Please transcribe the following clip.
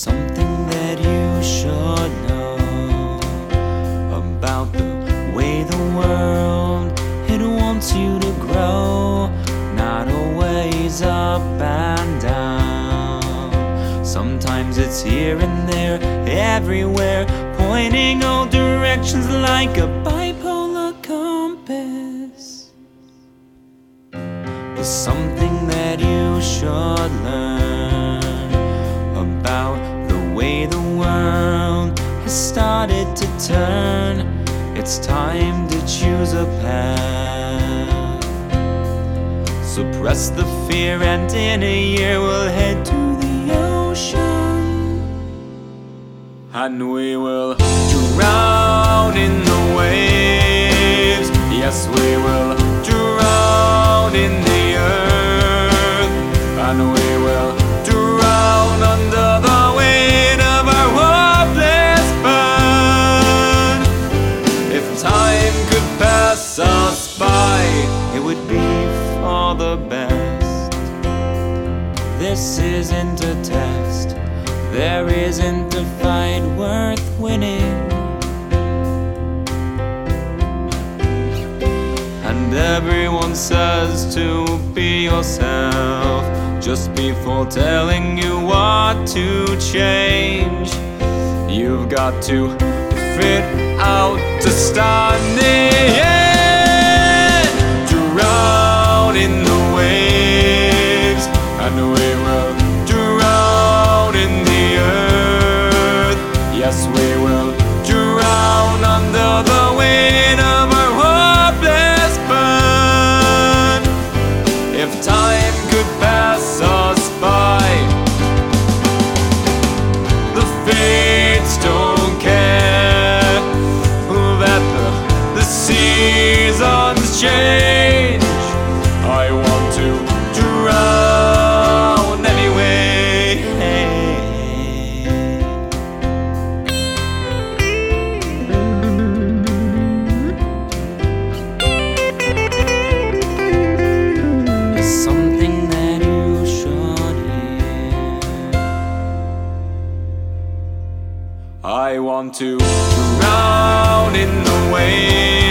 something that you should know about the way the world, it wants you to grow, not always up and down. Sometimes it's here and there, everywhere, pointing all directions like a bipolar compass. There's something that you should learn about the way the world has started to turn. It's time to choose a path. Suppress the fear, and in a year we'll head to the ocean, and we will drown in the waves. Yes, we will drown in the earth, and we will drown under the weight of our hopeless burn. If time could pass us by, it would be for the best. This isn't a test, there isn't a fight worth winning, and everyone says to be yourself just before telling you what to change. You've got to fit out to stand the end. Drown in the waves, and we will drown in the earth. Yes, we will drown under the weight of our hopeless burn. If time could pass us by, the fates don't care that the seasons change. I want to drown anyway. There's something that you should hear. I want to drown in the waves.